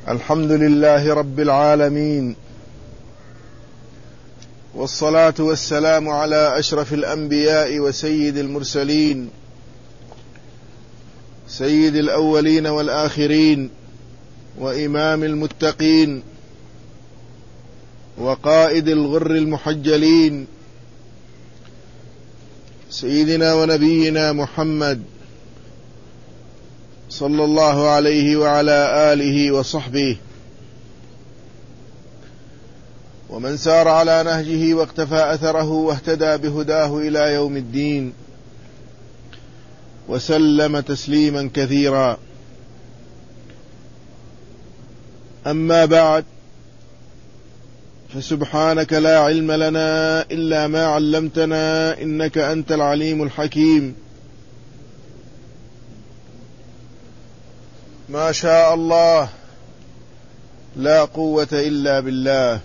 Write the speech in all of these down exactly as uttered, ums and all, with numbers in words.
الحمد لله رب العالمين، والصلاة والسلام على أشرف الأنبياء وسيد المرسلين، سيد الأولين والآخرين، وإمام المتقين، وقائد الغر المحجلين، سيدنا ونبينا محمد صلى الله عليه وعلى آله وصحبه ومن سار على نهجه واقتفى أثره واهتدى بهداه إلى يوم الدين، وسلم تسليما كثيرا. أما بعد، فسبحانك لا علم لنا إلا ما علمتنا إنك أنت العليم الحكيم. ما شاء الله لا قوة إلا بالله.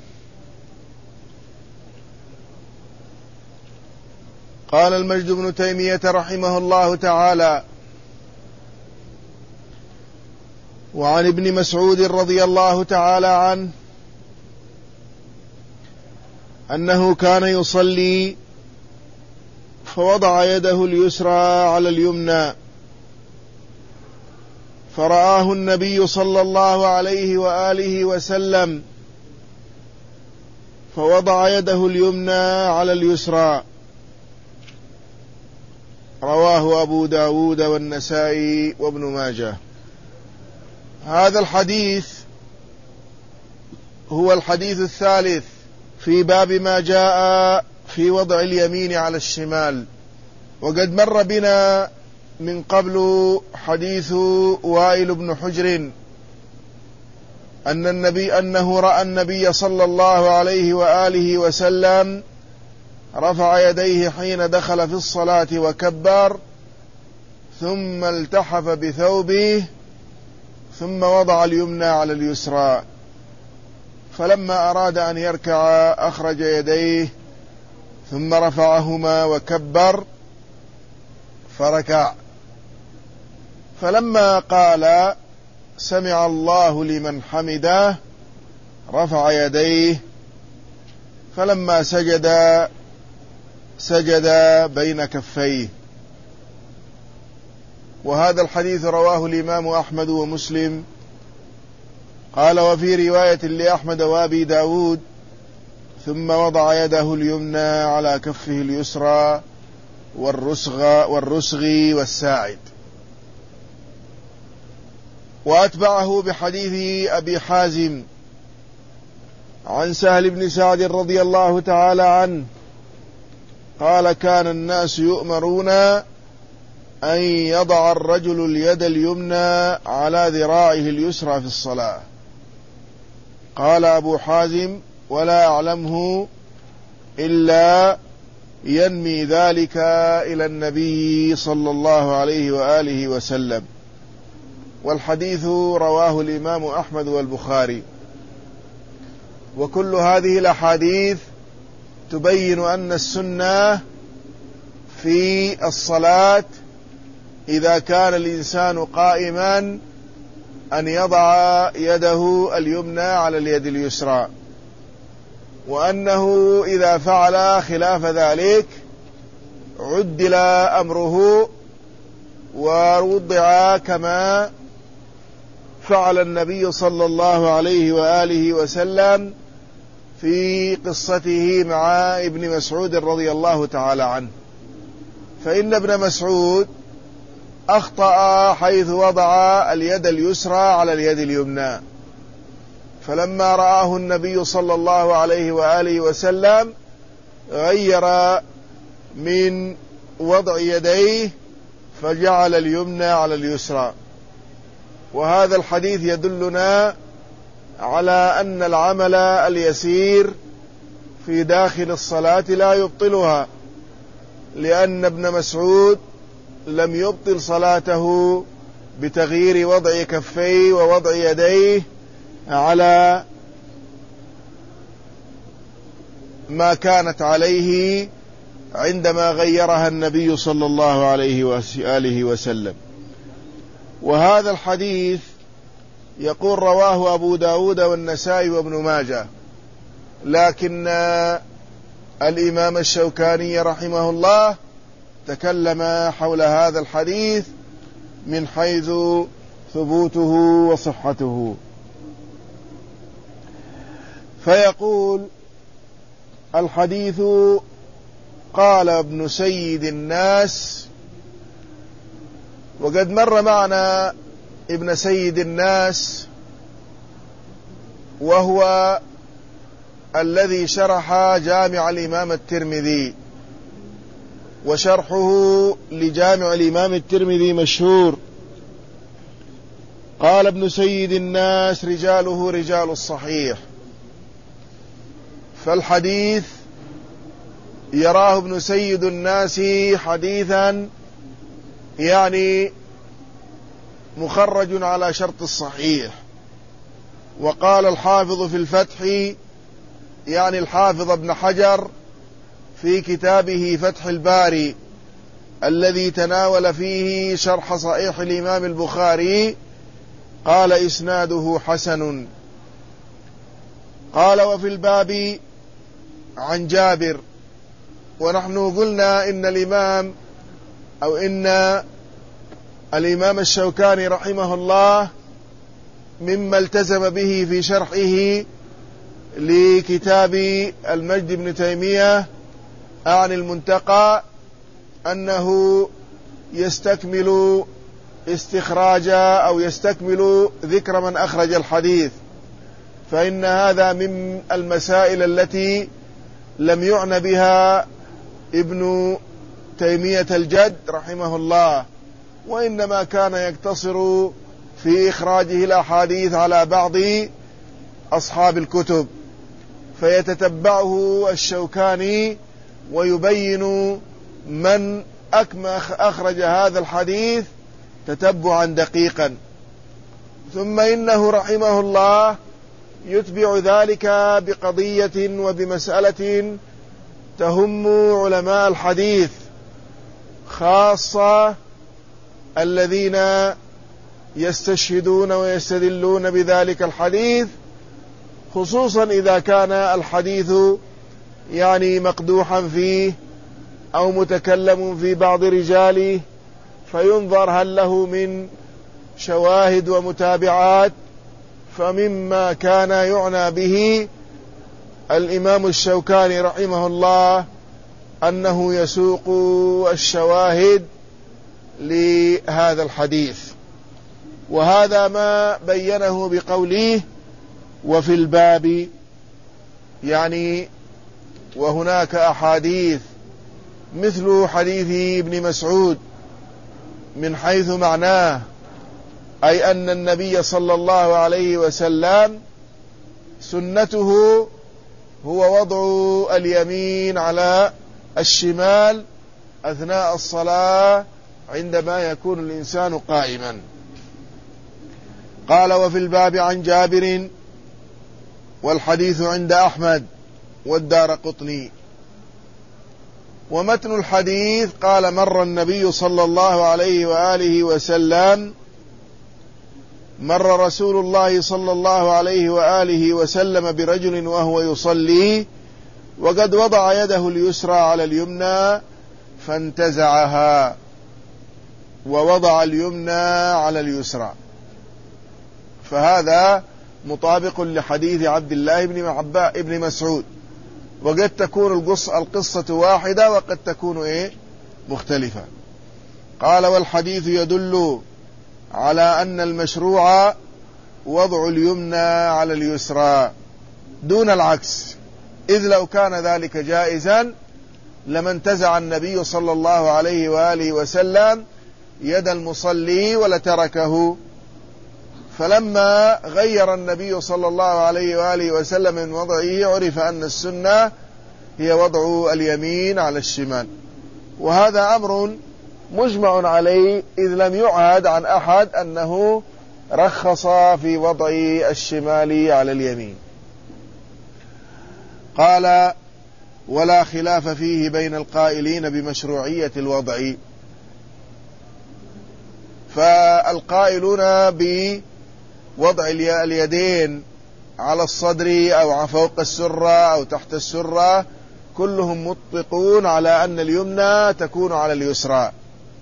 قال المجد بن تيمية رحمه الله تعالى: وعن ابن مسعود رضي الله تعالى عنه أنه كان يصلي فوضع يده اليسرى على اليمنى، فرآه النبي صلى الله عليه وآله وسلم فوضع يده اليمنى على اليسرى. رواه أبو داود والنسائي وابن ماجه. هذا الحديث هو الحديث الثالث في باب ما جاء في وضع اليمين على الشمال، وقد مر بنا من قبل حديث وائل بن حجر أن النبي أنه رأى النبي صلى الله عليه وآله وسلم رفع يديه حين دخل في الصلاة وكبر، ثم التحف بثوبه، ثم وضع اليمنى على اليسرى، فلما أراد أن يركع أخرج يديه ثم رفعهما وكبر فركع، فلما قال سمع الله لمن حمده رفع يديه، فلما سجد سجد بين كفيه. وهذا الحديث رواه الإمام أحمد ومسلم. قال: وفي رواية لأحمد وأبي داود: ثم وضع يده اليمنى على كفه اليسرى والرسغ والرسغ والساعد. وأتبعه بحديث أبي حازم عن سهل بن سعد رضي الله تعالى عنه قال: كان الناس يؤمرون أن يضع الرجل اليد اليمنى على ذراعه اليسرى في الصلاة. قال أبو حازم: ولا أعلمه إلا ينمي ذلك إلى النبي صلى الله عليه وآله وسلم. والحديث رواه الإمام أحمد والبخاري. وكل هذه الأحاديث تبين أن السنة في الصلاة إذا كان الإنسان قائما أن يضع يده اليمنى على اليد اليسرى، وأنه إذا فعل خلاف ذلك عدل أمره ووضع كما فعل النبي صلى الله عليه وآله وسلم في قصته مع ابن مسعود رضي الله تعالى عنه. فإن ابن مسعود أخطأ حيث وضع اليد اليسرى على اليد اليمنى، فلما رآه النبي صلى الله عليه وآله وسلم غير من وضع يديه فجعل اليمنى على اليسرى. وهذا الحديث يدلنا على أن العمل اليسير في داخل الصلاة لا يبطلها، لأن ابن مسعود لم يبطل صلاته بتغيير وضع كفيه ووضع يديه على ما كانت عليه عندما غيرها النبي صلى الله عليه وآله وسلم. وهذا الحديث يقول رواه أبو داود والنسائي وابن ماجه، لكن الإمام الشوكاني رحمه الله تكلم حول هذا الحديث من حيث ثبوته وصحته، فيقول: الحديث قال ابن سيد الناس. وقد مر معنا ابن سيد الناس، وهو الذي شرح جامع الإمام الترمذي، وشرحه لجامع الإمام الترمذي مشهور. قال ابن سيد الناس: رجاله رجال الصحيح. فالحديث يراه ابن سيد الناس حديثا يعني مخرج على شرط الصحيح. وقال الحافظ في الفتح، يعني الحافظ ابن حجر في كتابه فتح الباري الذي تناول فيه شرح صحيح الإمام البخاري، قال: إسناده حسن. قال: وفي الباب عن جابر. ونحن قلنا إن الإمام أو إن الإمام الشوكاني رحمه الله مما التزم به في شرحه لكتاب المجد بن تيمية عن المنتقى أنه يستكمل استخراج أو يستكمل ذكر من أخرج الحديث، فإن هذا من المسائل التي لم يعنى بها ابن تيمية الجد رحمه الله، وإنما كان يقتصر في إخراجه الأحاديث على بعض أصحاب الكتب، فيتتبعه الشوكاني ويبين من أخرج هذا الحديث تتبعا دقيقا. ثم إنه رحمه الله يتبع ذلك بقضية وبمسألة تهم علماء الحديث، خاصة الذين يستشهدون ويستدلون بذلك الحديث، خصوصا إذا كان الحديث يعني مقدوحا فيه أو متكلم في بعض رجاله، فينظر هل له من شواهد ومتابعات. فمما كان يعنى به الإمام الشوكاني رحمه الله أنه يسوق الشواهد لهذا الحديث، وهذا ما بينه بقوله: وفي الباب، يعني وهناك أحاديث مثل حديث ابن مسعود من حيث معناه، أي أن النبي صلى الله عليه وسلم سنته هو وضع اليمين على الشمال أثناء الصلاة عندما يكون الإنسان قائما. قال: وفي الباب عن جابر، والحديث عند أحمد والدارقطني. ومتن الحديث قال: مر النبي صلى الله عليه وآله وسلم مر رسول الله صلى الله عليه وآله وسلم برجل وهو يصلي، وقد وضع يده اليسرى على اليمنى فانتزعها، ووضع اليمنى على اليسرى. فهذا مطابق لحديث عبد الله بن مسعود، وقد تكون القصة واحدة وقد تكون إيه مختلفة. قال: والحديث يدل على أن المشروع وضع اليمنى على اليسرى دون العكس، إذ لو كان ذلك جائزا لما انتزع النبي صلى الله عليه وآله وسلم يد المصلي ولتركه. فلما غير النبي صلى الله عليه وآله وسلم من وضعه عرف أن السنة هي وضع اليمين على الشمال، وهذا أمر مجمع عليه، إذ لم يعهد عن أحد أنه رخص في وضع الشمال على اليمين. قال: ولا خلاف فيه بين القائلين بمشروعية الوضع. فالقائلون وضع اليدين على الصدر أو فوق السرة أو تحت السرة كلهم متفقون على أن اليمنى تكون على اليسرى،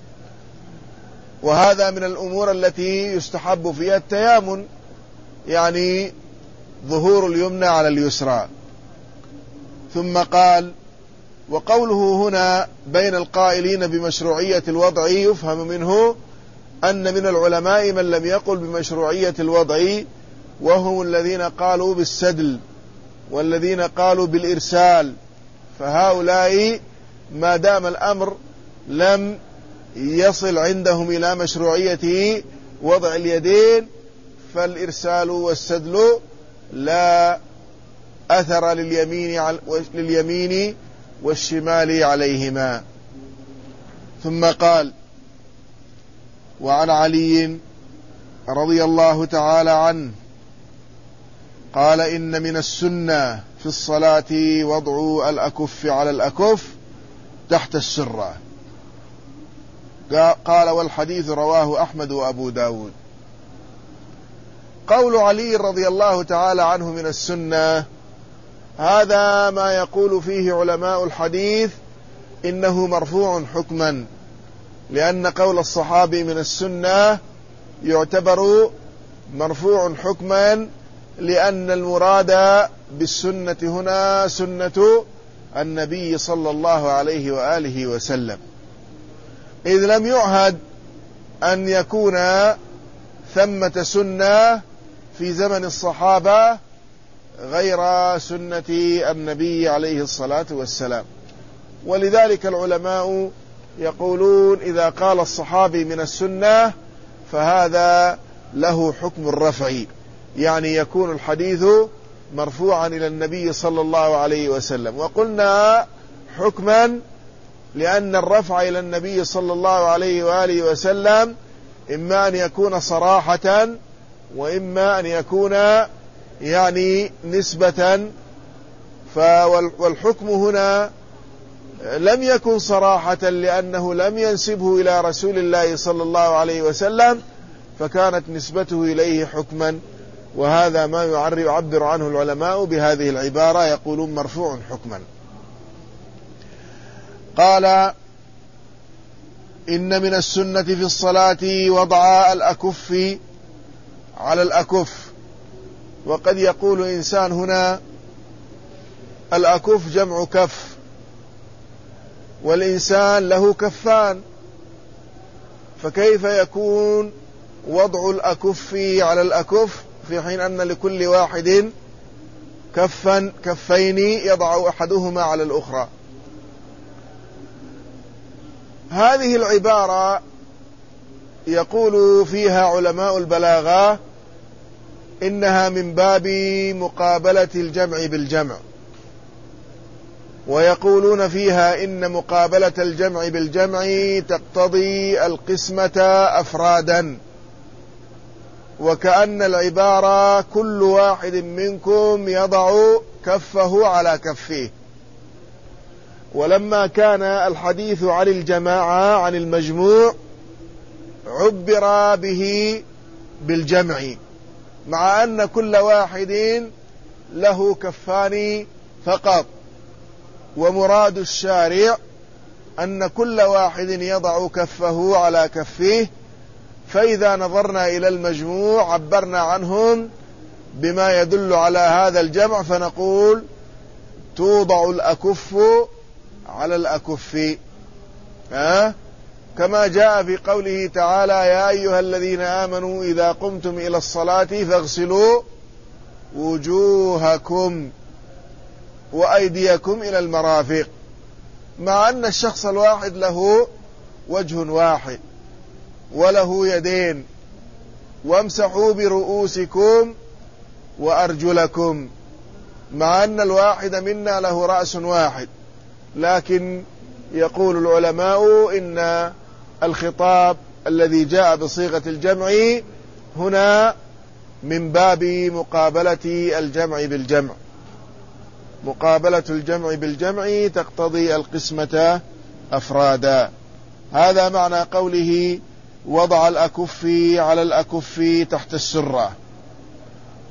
وهذا من الأمور التي يستحب فيها التيامن، يعني ظهور اليمنى على اليسرى. ثم قال: وقوله هنا بين القائلين بمشروعية الوضع يفهم منه أن من العلماء من لم يقل بمشروعية الوضع، وهم الذين قالوا بالسدل والذين قالوا بالإرسال، فهؤلاء ما دام الأمر لم يصل عندهم إلى مشروعية وضع اليدين فالإرسال والسدل لا أثر لليمين, لليمين والشمال عليهما. ثم قال: وعن علي رضي الله تعالى عنه قال: إن من السنة في الصلاة وضع الأكف على الأكف تحت السرة. قال: والحديث رواه أحمد وأبو داود. قول علي رضي الله تعالى عنه من السنة، هذا ما يقول فيه علماء الحديث إنه مرفوع حكما، لأن قول الصحابي من السنة يعتبر مرفوع حكما، لأن المراد بالسنة هنا سنة النبي صلى الله عليه وآله وسلم، إذ لم يعهد أن يكون ثمة سنة في زمن الصحابة غير سنة النبي عليه الصلاة والسلام. ولذلك العلماء يقولون إذا قال الصحابي من السنة فهذا له حكم الرفع، يعني يكون الحديث مرفوعا إلى النبي صلى الله عليه وسلم. وقلنا حكما لأن الرفع إلى النبي صلى الله عليه وآله وسلم إما أن يكون صراحة وإما أن يكون يعني نسبة، والحكم هنا لم يكن صراحة لأنه لم ينسبه إلى رسول الله صلى الله عليه وسلم، فكانت نسبته إليه حكما، وهذا ما يعبر عنه العلماء بهذه العبارة، يقولون مرفوع حكما. قال: إن من السنة في الصلاة وضع الأكف على الأكف. وقد يقول إنسان هنا الأكف جمع كف، والإنسان له كفان، فكيف يكون وضع الأكف على الأكف في حين أن لكل واحد كفا كفين يضع أحدهما على الأخرى؟ هذه العبارة يقول فيها علماء البلاغة إنها من باب مقابلة الجمع بالجمع، ويقولون فيها إن مقابلة الجمع بالجمع تقتضي القسمة أفرادا، وكأن العبارة كل واحد منكم يضع كفه على كفه. ولما كان الحديث عن الجماعة عن المجموع عبر به بالجمع، مع أن كل واحد له كفان فقط، ومراد الشارع أن كل واحد يضع كفه على كفه. فإذا نظرنا إلى المجموع عبرنا عنهم بما يدل على هذا الجمع، فنقول توضع الأكف على الأكف، أه؟ كما جاء في قوله تعالى: يا أيها الذين آمنوا إذا قمتم إلى الصلاة فاغسلوا وجوهكم وأيديكم إلى المرافق، مع أن الشخص الواحد له وجه واحد وله يدين، وامسحوا برؤوسكم وأرجلكم، مع أن الواحد منا له رأس واحد. لكن يقول العلماء إن الخطاب الذي جاء بصيغة الجمع هنا من باب مقابلة الجمع بالجمع، مقابلة الجمع بالجمع تقتضي القسمة أفرادا. هذا معنى قوله وضع الأكف على الأكف تحت السرة.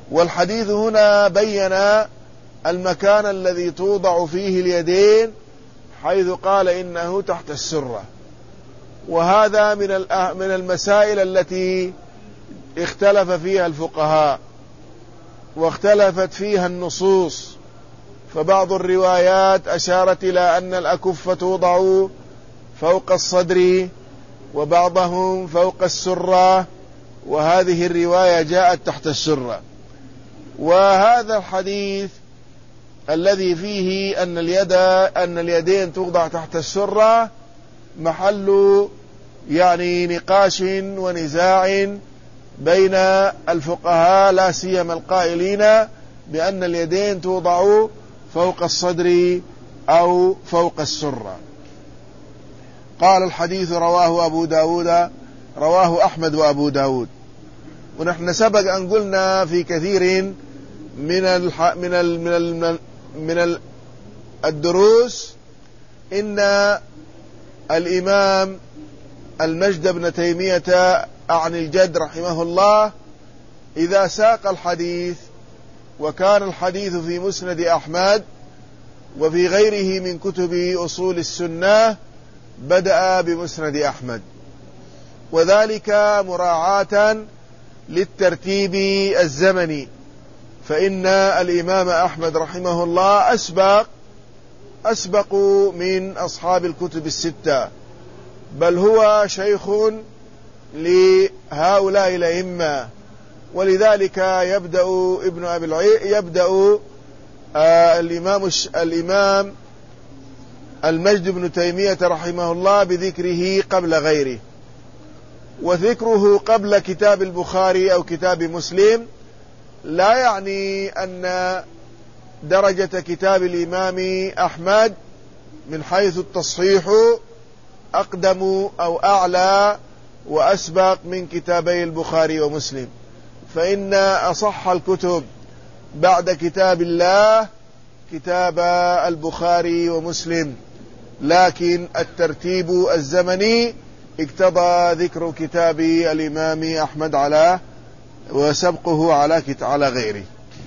والحديث هنا بين المكان الذي توضع فيه اليدين، حيث قال إنه تحت السرة. وهذا من من المسائل التي اختلف فيها الفقهاء واختلفت فيها النصوص، فبعض الروايات أشارت إلى أن الأكف توضع فوق الصدر، وبعضهم فوق السرة، وهذه الرواية جاءت تحت السرة. وهذا الحديث الذي فيه أن اليد أن اليدين توضع تحت السرة محل يعني نقاش ونزاع بين الفقهاء، لا سيما القائلين بأن اليدين توضع فوق الصدر أو فوق السرة. قال الحديث رواه أبو داود، رواه أحمد وأبو داود. ونحن سبق أن قلنا في كثير من الح... من ال... من ال... من ال... الدروس إن الإمام المجد بن تيمية عن الجد رحمه الله إذا ساق الحديث، وكان الحديث في مسند أحمد وفي غيره من كتب أصول السنة، بدأ بمسند أحمد، وذلك مراعاة للترتيب الزمني، فإن الإمام أحمد رحمه الله أسبق أسبق من أصحاب الكتب الستة، بل هو شيخ لهؤلاء الأئمة، ولذلك يبدأ ابن أبي العي يبدأ آه الإمام الإمام المجد بن تيمية رحمه الله بذكره قبل غيره. وذكره قبل كتاب البخاري أو كتاب مسلم لا يعني أن درجة كتاب الإمام أحمد من حيث التصحيح أقدم أو أعلى وأسبق من كتابي البخاري ومسلم، فإن أصح الكتب بعد كتاب الله كتاب البخاري ومسلم، لكن الترتيب الزمني اقتضى ذكر كتاب الإمام أحمد على وسبقه على على غيره.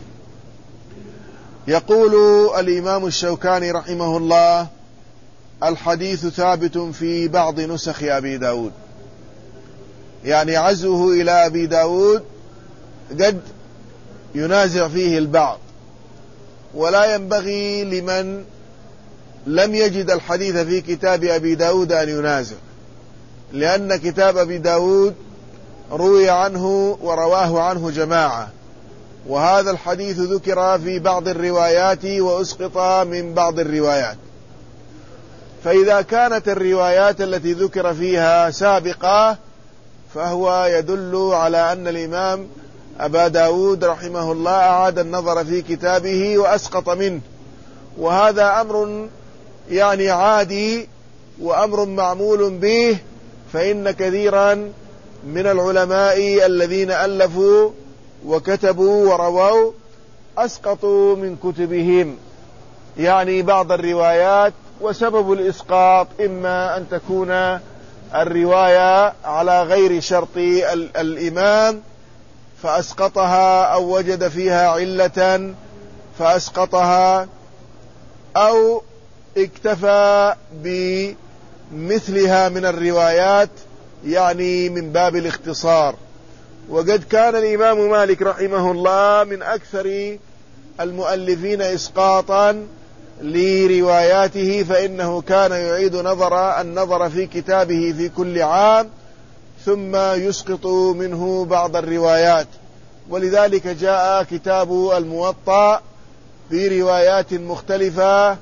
يقول الإمام الشوكاني رحمه الله: الحديث ثابت في بعض نسخ أبي داود، يعني عزوه إلى أبي داود قد ينازع فيه البعض، ولا ينبغي لمن لم يجد الحديث في كتاب أبي داود أن ينازع، لأن كتاب أبي داود روي عنه ورواه عنه جماعة، وهذا الحديث ذكر في بعض الروايات وأسقط من بعض الروايات. فإذا كانت الروايات التي ذكر فيها سابقة فهو يدل على أن الإمام أبا داود رحمه الله أعاد النظر في كتابه وأسقط منه، وهذا أمر يعني عادي وأمر معمول به، فإن كثيرا من العلماء الذين ألفوا وكتبوا ورووا أسقطوا من كتبهم يعني بعض الروايات، وسبب الإسقاط إما أن تكون الرواية على غير شرط الإمام فأسقطها، أو وجد فيها علة فأسقطها، أو اكتفى بمثلها من الروايات يعني من باب الاختصار. وقد كان الإمام مالك رحمه الله من أكثر المؤلفين إسقاطا لرواياته، فإنه كان يعيد نظر النظر في كتابه في كل عام ثم يسقط منه بعض الروايات. ولذلك جاء كتاب الموطأ بروايات مختلفة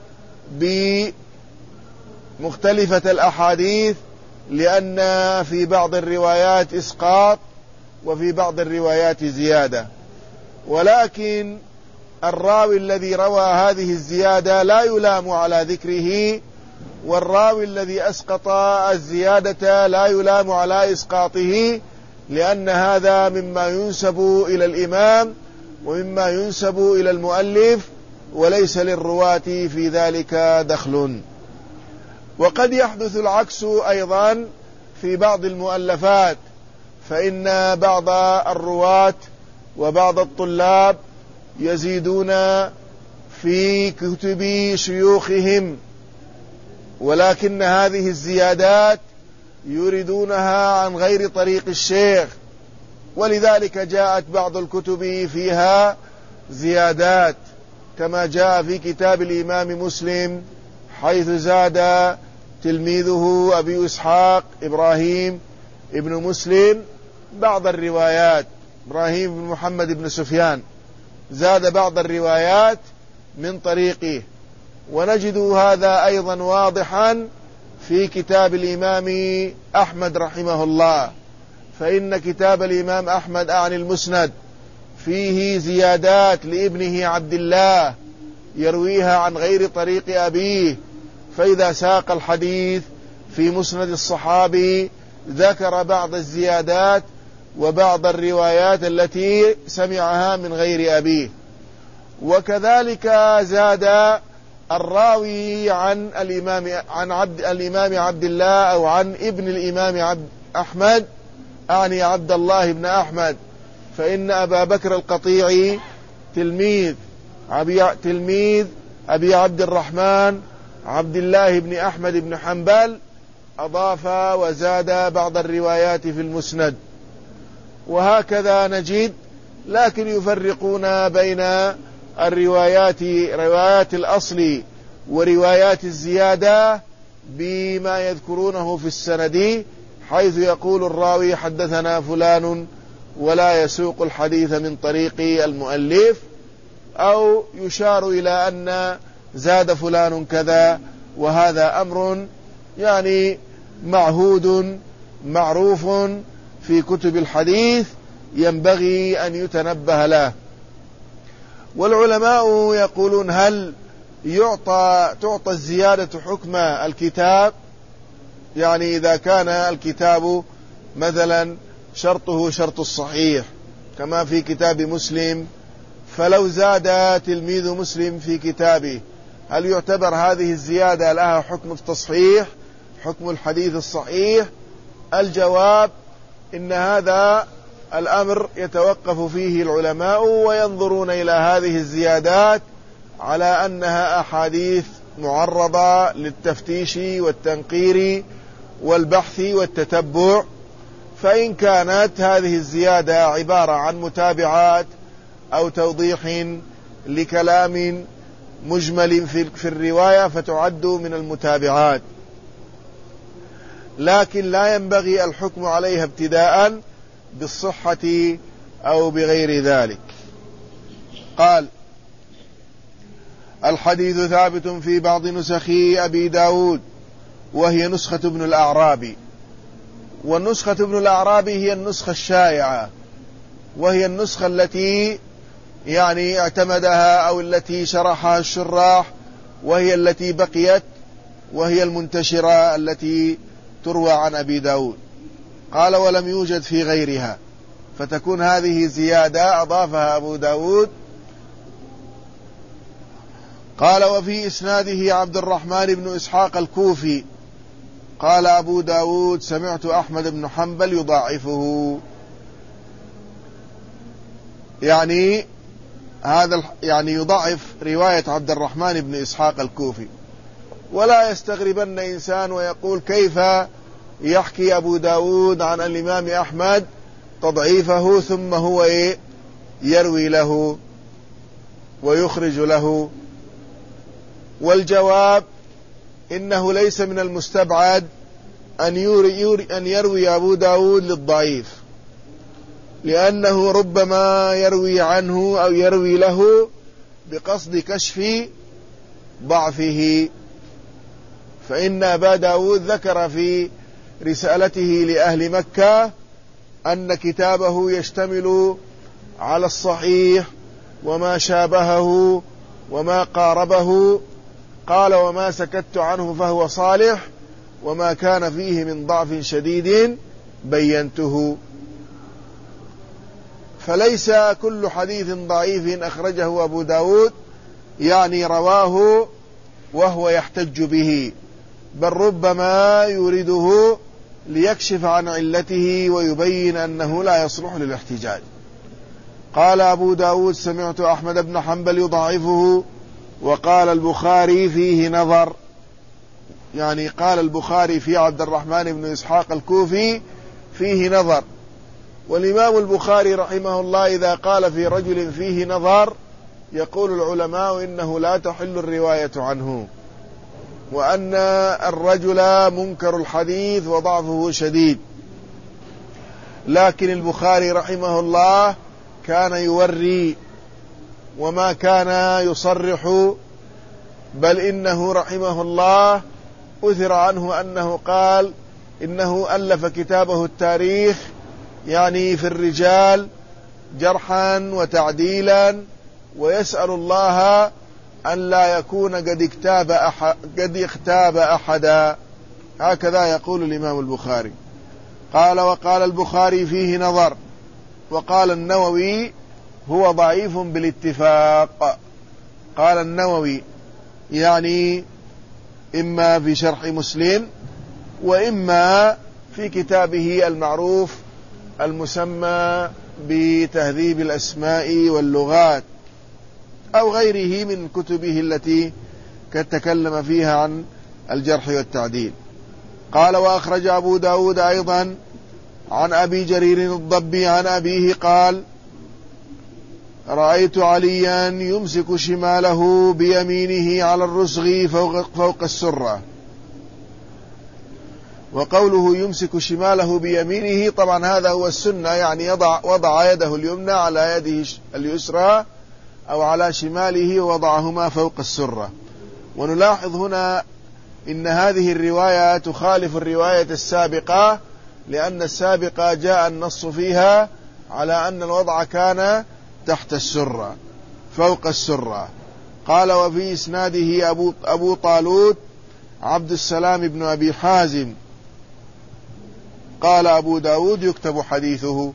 بمختلفة الأحاديث، لأن في بعض الروايات إسقاط وفي بعض الروايات زيادة، ولكن الراوي الذي روى هذه الزيادة لا يلام على ذكره، والراوي الذي أسقط الزيادة لا يلام على إسقاطه، لأن هذا مما ينسب إلى الإمام ومما ينسب إلى المؤلف، وليس للرواة في ذلك دخل. وقد يحدث العكس أيضا في بعض المؤلفات، فإن بعض الرواة وبعض الطلاب يزيدون في كتب شيوخهم، ولكن هذه الزيادات يريدونها عن غير طريق الشيخ، ولذلك جاءت بعض الكتب فيها زيادات، كما جاء في كتاب الإمام مسلم حيث زاد تلميذه أبي إسحاق إبراهيم ابن مسلم بعض الروايات، إبراهيم بن محمد بن سفيان زاد بعض الروايات من طريقه. ونجد هذا أيضا واضحا في كتاب الإمام أحمد رحمه الله، فإن كتاب الإمام أحمد أعني المسند فيه زيادات لابنه عبد الله يرويها عن غير طريق أبيه، فإذا ساق الحديث في مسند الصحابي ذكر بعض الزيادات وبعض الروايات التي سمعها من غير أبيه. وكذلك زاد الراوي عن الإمام عن عبد الإمام عبد الله أو عن ابن الإمام عبد أحمد، أعني عبد الله بن أحمد، فإن أبا بكر القطيعي تلميذ أبي تلميذ أبي عبد الرحمن عبد الله بن أحمد بن حنبل أضاف وزاد بعض الروايات في المسند. وهكذا نجد، لكن يفرقون بين الروايات روايات الأصل وروايات الزيادة بما يذكرونه في السند، حيث يقول الراوي حدثنا فلان ولا يسوق الحديث من طريق المؤلف، أو يشار إلى أن زاد فلان كذا، وهذا أمر يعني معهود معروف في كتب الحديث ينبغي أن يتنبه له. والعلماء يقولون هل يعطى تعطى الزيادة حكم الكتاب؟ يعني إذا كان الكتاب مثلا شرطه شرط الصحيح كما في كتاب مسلم، فلو زاد تلميذ مسلم في كتابه هل يعتبر هذه الزيادة لها حكم التصحيح، حكم الحديث الصحيح؟ الجواب إن هذا الأمر يتوقف فيه العلماء، وينظرون إلى هذه الزيادات على أنها أحاديث معرضة للتفتيش والتنقير والبحث والتتبع، فإن كانت هذه الزيادة عبارة عن متابعات أو توضيح لكلام مجمل في الرواية فتعد من المتابعات، لكن لا ينبغي الحكم عليها ابتداء بالصحة أو بغير ذلك. قال: الحديث ثابت في بعض نسخ أبي داود وهي نسخة ابن الأعرابي. والنسخة ابن الأعرابي هي النسخة الشائعة، وهي النسخة التي يعني اعتمدها أو التي شرحها الشراح، وهي التي بقيت، وهي المنتشرة التي تروى عن أبي داود. قال: ولم يوجد في غيرها، فتكون هذه زيادة أضافها أبو داود. قال: وفي إسناده عبد الرحمن بن إسحاق الكوفي. قال أبو داود: سمعت أحمد بن حنبل يضاعفه. يعني هذا يعني يضاعف رواية عبد الرحمن بن إسحاق الكوفي. ولا يستغربن إنسان ويقول: كيف يحكي أبو داود عن الإمام أحمد تضعيفه ثم هو إيه يروي له ويخرج له؟ والجواب إنه ليس من المستبعد أن يروي, يروي أن يروي أبو داود للضعيف، لأنه ربما يروي عنه أو يروي له بقصد كشف ضعفه. فإن أبا داود ذكر في رسالته لأهل مكة أن كتابه يشتمل على الصحيح وما شابهه وما قاربه. قال: وما سكت عنه فهو صالح، وما كان فيه من ضعف شديد بينته. فليس كل حديث ضعيف أخرجه أبو داود يعني رواه وهو يحتج به، بل ربما يريده ليكشف عن علته ويبين أنه لا يصلح للاحتجاج. قال أبو داود سمعت أحمد بن حنبل يضعفه، وقال البخاري فيه نظر، يعني قال البخاري في عبد الرحمن بن إسحاق الكوفي فيه نظر. والإمام البخاري رحمه الله إذا قال في رجل فيه نظر يقول العلماء إنه لا تحل الرواية عنه، وأن الرجل منكر الحديث وضعفه شديد. لكن البخاري رحمه الله كان يوري وما كان يصرح، بل إنه رحمه الله أثر عنه أنه قال إنه ألف كتابه التاريخ يعني في الرجال جرحا وتعديلا، ويسأل الله أن لا يكون قد اكتاب أحد قد اختاب أحدا، هكذا يقول الإمام البخاري. قال وقال البخاري فيه نظر، وقال النووي هو ضعيف بالاتفاق. قال النووي يعني إما في شرح مسلم وإما في كتابه المعروف المسمى بتهذيب الأسماء واللغات، أو غيره من كتبه التي قد تكلم فيها عن الجرح والتعديل. قال وأخرج أبو داود أيضا عن أبي جرير الضبي عن أبيه قال رأيت عليا يمسك شماله بيمينه على الرسغ فوق, فوق السرة. وقوله يمسك شماله بيمينه طبعا هذا هو السنة، يعني يضع وضع يده اليمنى على يده اليسرى أو على شماله ووضعهما فوق السرة. ونلاحظ هنا إن هذه الرواية تخالف الرواية السابقة، لأن السابقة جاء النص فيها على أن الوضع كان تحت السرة فوق السرة. قال وفي إسناده أبو, أبو طالوت عبد السلام بن أبي حازم. قال أبو داود يكتب حديثه.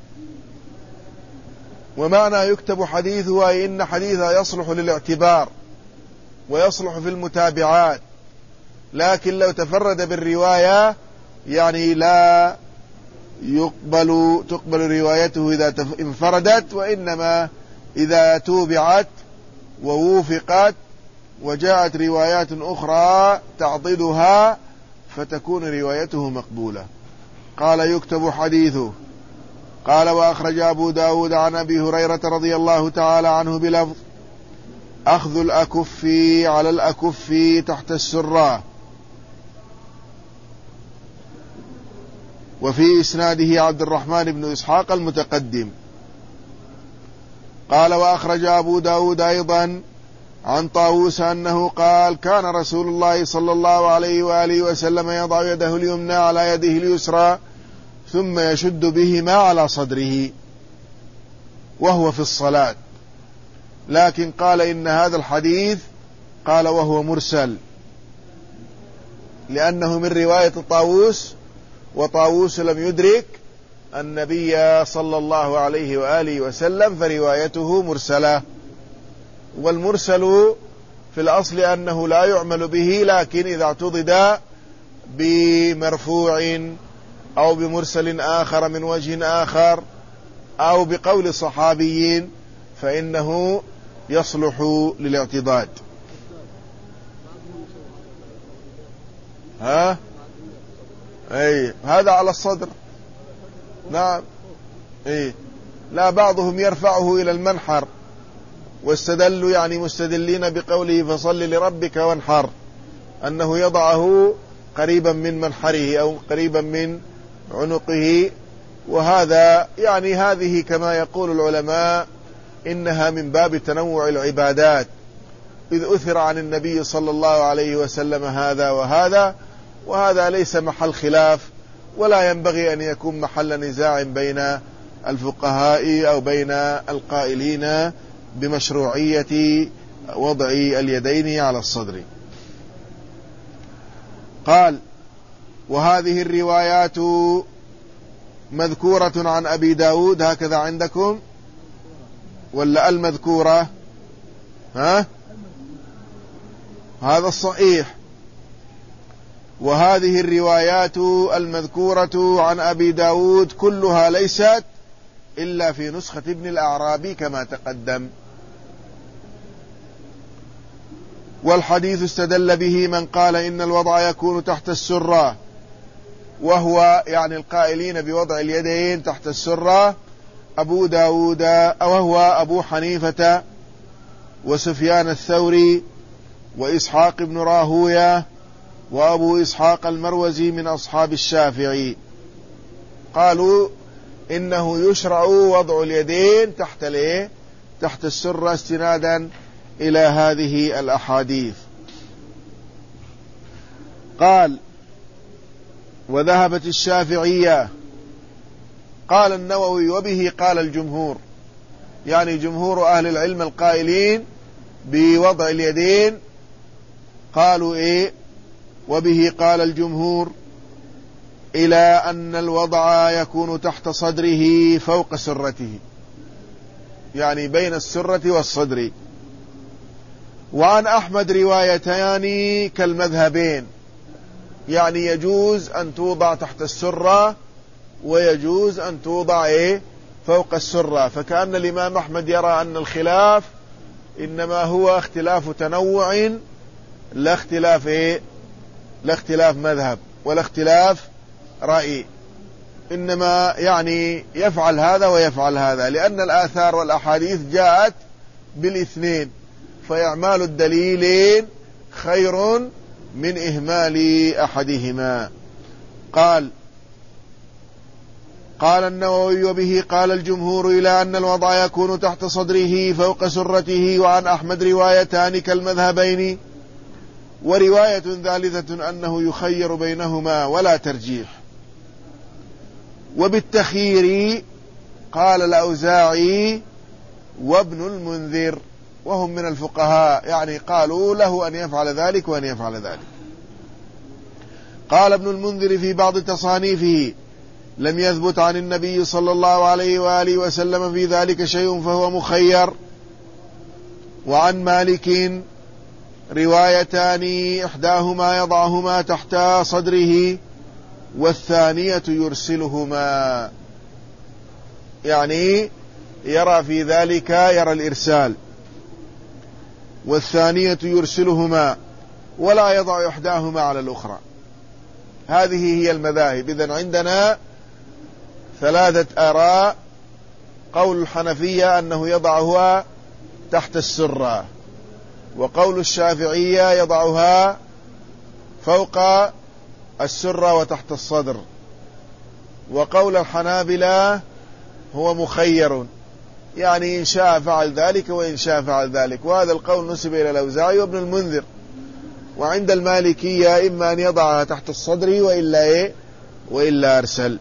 ومعنى يكتب حديثه أي إن حديثه يصلح للاعتبار ويصلح في المتابعات، لكن لو تفرد بالرواية يعني لا يقبل تقبل روايته إذا انفردت، وإنما إذا توبعت ووفقت وجاءت روايات أخرى تعضدها فتكون روايته مقبولة. قال يكتب حديثه. قال وأخرج أبو داود عن أبي هريرة رضي الله تعالى عنه بلفظ أخذ الأكف على الأكف تحت السرة. وفي إسناده عبد الرحمن بن إسحاق المتقدم. قال وأخرج أبو داود أيضا عن طاووس أنه قال كان رسول الله صلى الله عليه وآله وسلم يضع يده اليمنى على يده اليسرى ثم يشد بهما على صدره وهو في الصلاة. لكن قال إن هذا الحديث قال وهو مرسل، لأنه من رواية طاووس، وطاووس لم يدرك النبي صلى الله عليه وآله وسلم فروايته مرسلة. والمرسل في الأصل أنه لا يعمل به، لكن إذا اعتضد بمرفوع أو بمرسل آخر من وجه آخر أو بقول صحابيين فإنه يصلح للاعتضاد. ها أي هذا على الصدر. نعم أي لا، بعضهم يرفعه إلى المنحر، واستدلوا يعني مستدلين بقوله فصل لربك وانحر، أنه يضعه قريبا من منحره أو قريبا من عنقه. وهذا يعني هذه كما يقول العلماء إنها من باب تنوع العبادات، إذ أثر عن النبي صلى الله عليه وسلم هذا وهذا، وهذا ليس محل خلاف ولا ينبغي أن يكون محل نزاع بين الفقهاء أو بين القائلين بمشروعية وضع اليدين على الصدر. قال وهذه الروايات مذكورة عن أبي داود، هكذا عندكم ولا المذكورة؟ ها هذا الصحيح. وهذه الروايات المذكورة عن أبي داود كلها ليست إلا في نسخة ابن الأعرابي كما تقدم. والحديث استدل به من قال إن الوضع يكون تحت السرة، وهو يعني القائلين بوضع اليدين تحت السرة أبو داود وهو أبو حنيفة وسفيان الثوري وإسحاق بن راهوية وأبو إسحاق المروزي من أصحاب الشافعي. قالوا إنه يشرع وضع اليدين تحت الايه تحت السرة استنادا إلى هذه الأحاديث. قال وذهبت الشافعية. قال النووي وبه قال الجمهور، يعني جمهور أهل العلم القائلين بوضع اليدين قالوا إيه وبه قال الجمهور إلى أن الوضع يكون تحت صدره فوق سرته، يعني بين السرة والصدر. وعن أحمد روايتان كالمذهبين، يعني يجوز أن توضع تحت السرة ويجوز أن توضع إيه فوق السرة. فكأن الإمام أحمد يرى أن الخلاف إنما هو اختلاف تنوع لا اختلاف إيه لا اختلاف مذهب ولا اختلاف رأي، إنما يعني يفعل هذا ويفعل هذا، لأن الآثار والأحاديث جاءت بالاثنين، فإعمال الدليلين خير من إهمال أحدهما. قال قال النووي وبه قال الجمهور إلى أن الوضع يكون تحت صدره فوق سرته. وعن أحمد روايتان كالمذهبين، ورواية ثالثة أنه يخير بينهما ولا ترجيح. وبالتخيير قال الأوزاعي وابن المنذر، وهم من الفقهاء، يعني قالوا له أن يفعل ذلك وأن يفعل ذلك. قال ابن المنذر في بعض تصانيفه لم يثبت عن النبي صلى الله عليه وآله وسلم في ذلك شيء فهو مخير. وعن مالك روايتان إحداهما يضعهما تحت صدره والثانية يرسلهما، يعني يرى في ذلك يرى الإرسال، والثانية يرسلهما ولا يضع إحداهما على الأخرى. هذه هي المذاهب. إذن عندنا ثلاثة آراء: قول الحنفية أنه يضعها تحت السرة، وقول الشافعية يضعها فوق السرة وتحت الصدر، وقول الحنابلة هو مخير، يعني إن شاء فعل ذلك وإن شاء فعل ذلك. وهذا القول نسب إلى الأوزاعي وابن المنذر. وعند المالكية إما أن يضعها تحت الصدر وإلا إيه وإلا أرسل.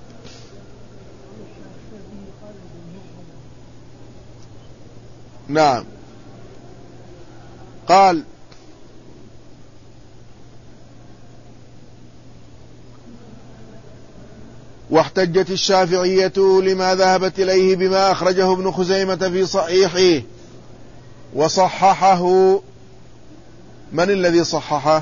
نعم. قال واحتجت الشافعية لما ذهبت إليه بما أخرجه ابن خزيمة في صحيحه وصححه. من الذي صححه؟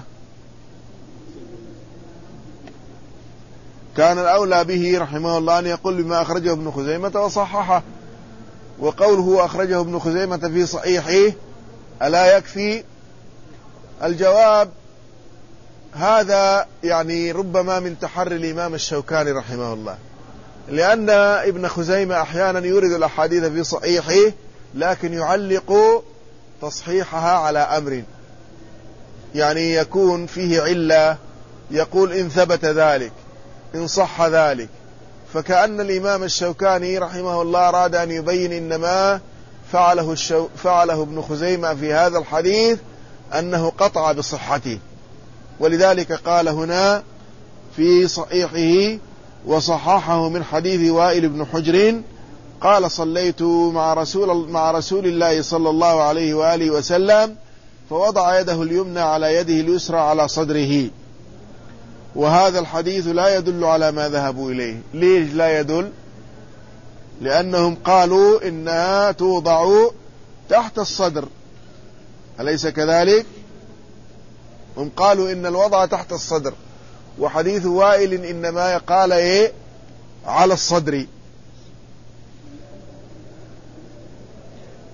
كان الأولى به رحمه الله أن يقول بما أخرجه ابن خزيمة وصححه، وقوله أخرجه ابن خزيمة في صحيحه ألا يكفي؟ الجواب هذا يعني ربما من تحري الإمام الشوكاني رحمه الله، لأن ابن خزيمة أحيانا يورد الأحاديث في صحيحه لكن يعلق تصحيحها على أمر، يعني يكون فيه علة، يقول إن ثبت ذلك، إن صح ذلك. فكأن الإمام الشوكاني رحمه الله أراد أن يبين إنما فعله, الشو... فعله ابن خزيمة في هذا الحديث أنه قطع بصحته، ولذلك قال هنا في صحيحه وصححه من حديث وائل بن حجر قال صليت مع رسول, مع رسول الله صلى الله عليه وآله وسلم فوضع يده اليمنى على يده اليسرى على صدره. وهذا الحديث لا يدل على ما ذهبوا إليه. ليش لا يدل؟ لأنهم قالوا إنها توضع تحت الصدر، أليس كذلك؟ هم قالوا إن الوضع تحت الصدر، وحديث وائل إنما قال إيه على الصدر.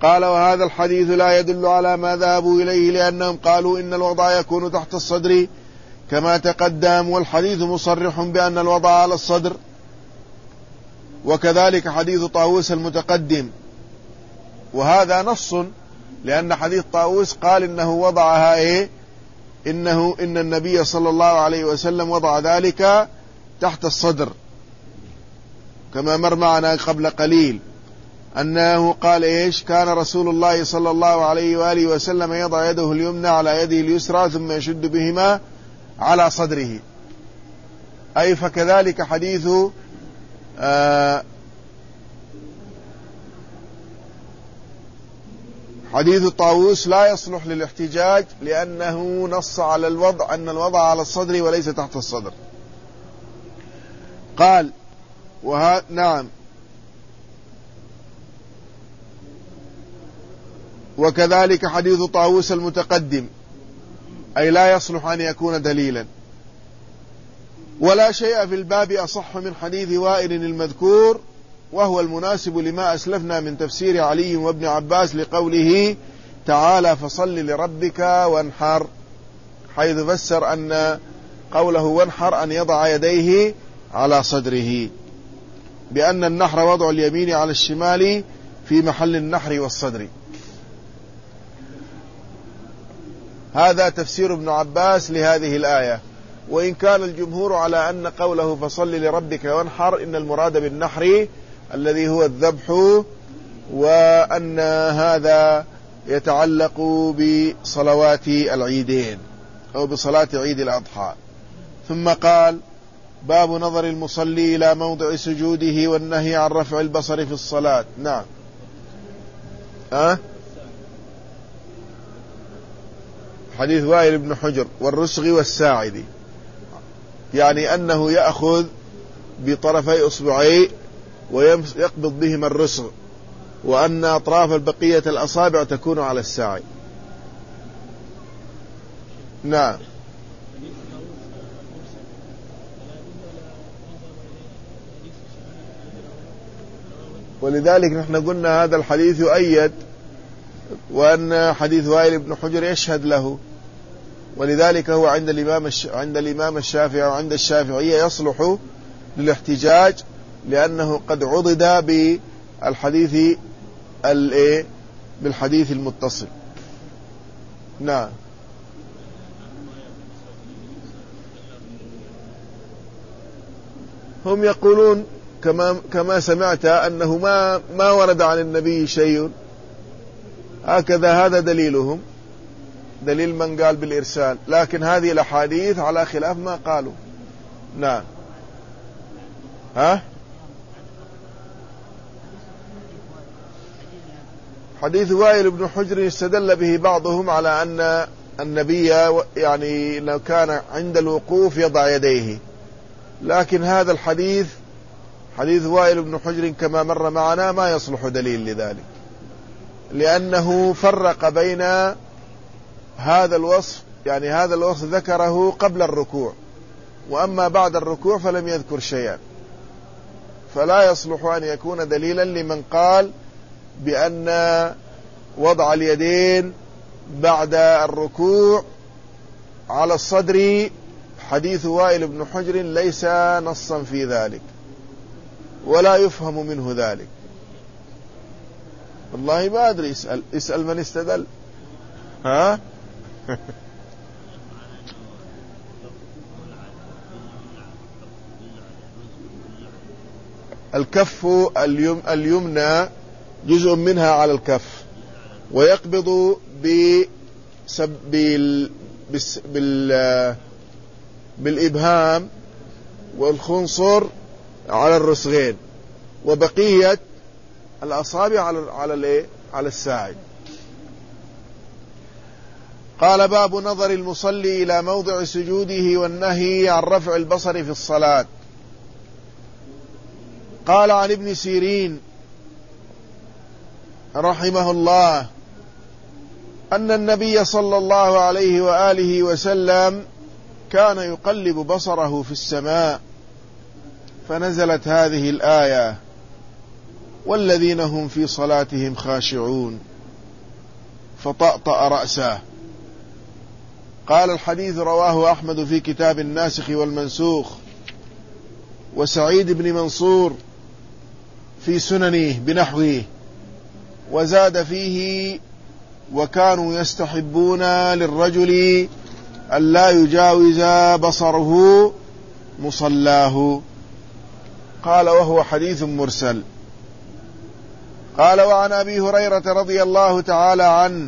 قال وهذا الحديث لا يدل على ما ذهبوا إليه، لأنهم قالوا إن الوضع يكون تحت الصدر كما تقدم، والحديث مصرح بأن الوضع على الصدر، وكذلك حديث طاووس المتقدم، وهذا نص، لأن حديث طاووس قال إنه وضعها إيه إنه إن النبي صلى الله عليه وسلم وضع ذلك تحت الصدر، كما مر معنا قبل قليل أنه قال إيش كان رسول الله صلى الله عليه وآله وسلم يضع يده اليمنى على يده اليسرى ثم يشد بهما على صدره، أي فكذلك حديث آه حديث طاووس لا يصلح للاحتجاج، لأنه نص على الوضع أن الوضع على الصدر وليس تحت الصدر. قال وها نعم وكذلك حديث طاووس المتقدم، أي لا يصلح أن يكون دليلا. ولا شيء في الباب أصح من حديث وائل المذكور، وهو المناسب لما أسلفنا من تفسير علي وابن عباس لقوله تعالى فصل لربك وانحر، حيث فسر أن قوله وانحر أن يضع يديه على صدره، بأن النحر وضع اليمين على الشمال في محل النحر والصدر. هذا تفسير ابن عباس لهذه الآية، وإن كان الجمهور على أن قوله فصل لربك وانحر إن المراد بالنحر الذي هو الذبح، وأن هذا يتعلق بصلوات العيدين أو بصلاة عيد الأضحى. ثم قال باب نظر المصلي إلى موضع سجوده والنهي عن رفع البصر في الصلاة. نعم أه؟ حديث وائل بن حجر والرسغ والساعدي، يعني أنه يأخذ بطرفي أصبعيه ويقبض بهما الرسغ، وأن أطراف البقية الأصابع تكون على الساعد. نعم ولذلك نحن قلنا هذا الحديث يؤيد، وأن حديث وائل بن حجر يشهد له، ولذلك هو عند الإمام عند الإمام الشافعي وعند الشافعية يصلح للاحتجاج، لأنه قد عضد بالحديث الايه بالحديث المتصل. نعم هم يقولون كما كما سمعت أنه ما ما ورد عن النبي شيء هكذا، هذا دليلهم، دليل من قال بالإرسال، لكن هذه الأحاديث على خلاف ما قالوا. نعم ها حديث وائل بن حجر استدل به بعضهم على أن النبي يعني لو كان عند الوقوف يضع يديه، لكن هذا الحديث حديث وائل بن حجر كما مر معنا ما يصلح دليل لذلك، لأنه فرق بين هذا الوصف، يعني هذا الوصف ذكره قبل الركوع، وأما بعد الركوع فلم يذكر شيئا، فلا يصلح أن يكون دليلا لمن قال بأن وضع اليدين بعد الركوع على الصدر حديث وائل بن حجر ليس نصا في ذلك، ولا يفهم منه ذلك. والله ما أدري، اسأل, اسأل من استدل. ها الكف اليم اليمنى جزء منها على الكف، ويقبض بسب بال بال بالإبهام والخنصر على الرسغين، وبقية الأصابع على على الايه على الساعد. قال باب نظر المصلي إلى موضع سجوده والنهي عن رفع البصر في الصلاة. قال عن ابن سيرين رحمه الله أن النبي صلى الله عليه وآله وسلم كان يقلب بصره في السماء، فنزلت هذه الآية والذين هم في صلاتهم خاشعون. فطأطأ رأسه. قال الحديث رواه أحمد في كتاب الناسخ والمنسوخ، وسعيد بن منصور في سننه بنحوه، وزاد فيه: وكانوا يستحبون للرجل أن لا يجاوز بصره مصلاه. قال وهو حديث مرسل. قال وعن أبي هريرة رضي الله تعالى عنه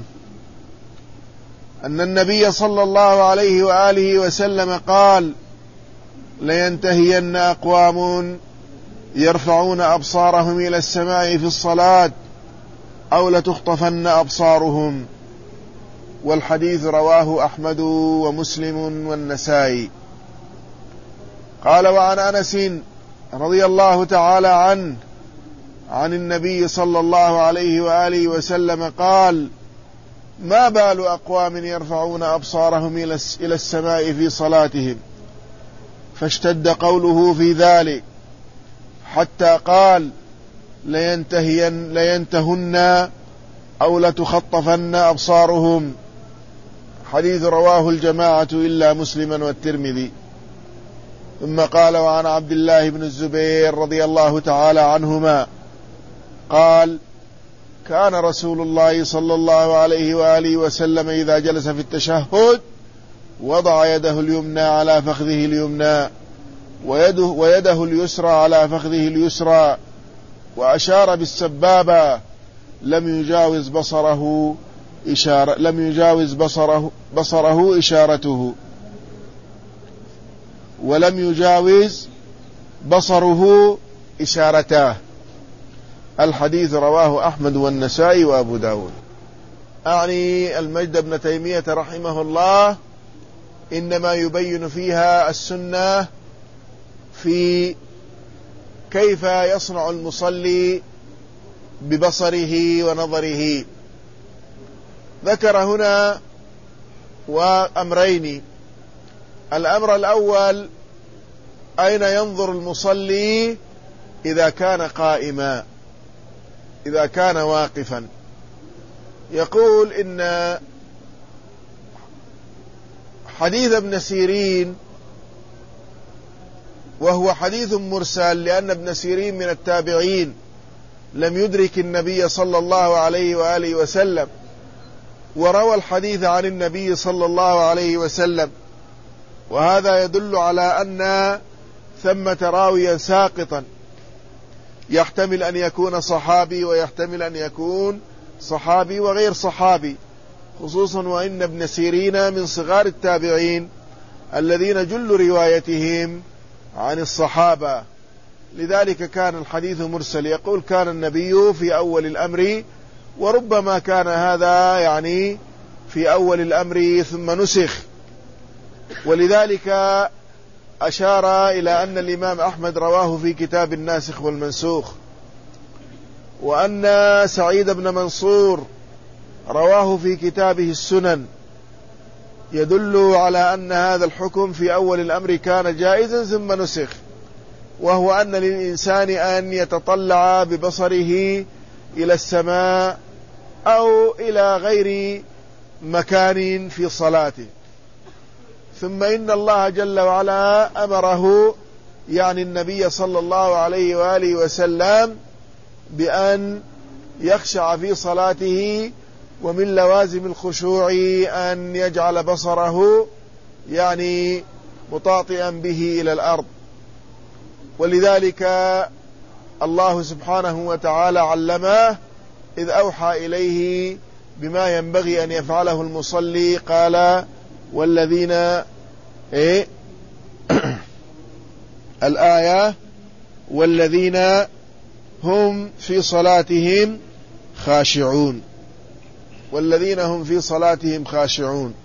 أن النبي صلى الله عليه وآله وسلم قال: لينتهين أقوام يرفعون أبصارهم إلى السماء في الصلاة أو لتخطفن أبصارهم. والحديث رواه أحمد ومسلم والنسائي. قال وعن أنس رضي الله تعالى عنه عن النبي صلى الله عليه وآله وسلم قال: ما بال أقوام يرفعون أبصارهم إلى السماء في صلاتهم، فاشتد قوله في ذلك حتى قال: لينتهين لينتهن أو لتخطفن أبصارهم. حديث رواه الجماعة إلا مسلما والترمذي. ثم قال وعن عبد الله بن الزبير رضي الله تعالى عنهما قال: كان رسول الله صلى الله عليه وآله وسلم إذا جلس في التشهد وضع يده اليمنى على فخذه اليمنى ويده, ويده اليسرى على فخذه اليسرى، وأشار بالسبابة، لم يجاوز بصره إشارة لم يجاوز بصره بصره إشارته ولم يجاوز بصره إشارته. الحديث رواه أحمد والنسائي وأبو داود. أعني المجد بن تيمية رحمه الله إنما يبين فيها السنة في كيف يصنع المصلي ببصره ونظره. ذكر هنا وأمرين: الأمر الأول أين ينظر المصلي إذا كان قائما، إذا كان واقفا. يقول إن حديث ابن سيرين، وهو حديث مرسل لأن ابن سيرين من التابعين لم يدرك النبي صلى الله عليه وآله وسلم، وروى الحديث عن النبي صلى الله عليه وسلم، وهذا يدل على أن ثمة راويا ساقطا يحتمل أن يكون صحابي ويحتمل أن يكون صحابي وغير صحابي، خصوصا وإن ابن سيرين من صغار التابعين الذين جل روايتهم عن الصحابة، لذلك كان الحديث مرسل. يقول: كان النبي في أول الأمر، وربما كان هذا يعني في أول الأمر ثم نسخ، ولذلك أشار إلى أن الإمام أحمد رواه في كتاب الناسخ والمنسوخ، وأن سعيد بن منصور رواه في كتابه السنن، يدل على أن هذا الحكم في أول الأمر كان جائزا ثم نسخ، وهو أن للإنسان أن يتطلع ببصره إلى السماء أو إلى غير مكان في صلاته. ثم إن الله جل وعلا أمره، يعني النبي صلى الله عليه وآله وسلم، بأن يخشع في صلاته، ومن لوازم الخشوع أن يجعل بصره يعني مطاطئا به إلى الأرض. ولذلك الله سبحانه وتعالى علمه إذ أوحى إليه بما ينبغي أن يفعله المصلي، قال: والذين إيه الآية: والذين هم في صلاتهم خاشعون، والذين هم في صلاتهم خاشعون.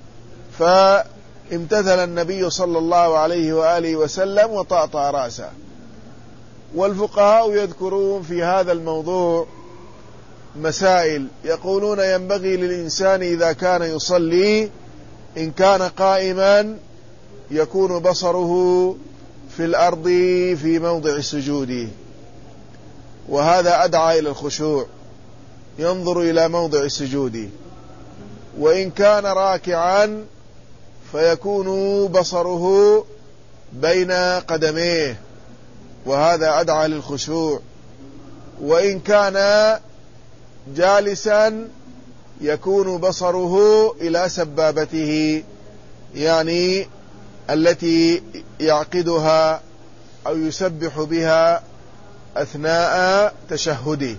فامتثل النبي صلى الله عليه وآله وسلم وطأطأ رأسه. والفقهاء يذكرون في هذا الموضوع مسائل، يقولون: ينبغي للإنسان إذا كان يصلي إن كان قائما يكون بصره في الأرض في موضع سجوده، وهذا أدعى إلى الخشوع، ينظر إلى موضع سجوده. وإن كان راكعا فيكون بصره بين قدميه، وهذا أدعى للخشوع. وإن كان جالسا يكون بصره إلى سبابته، يعني التي يعقدها أو يسبح بها أثناء تشهده.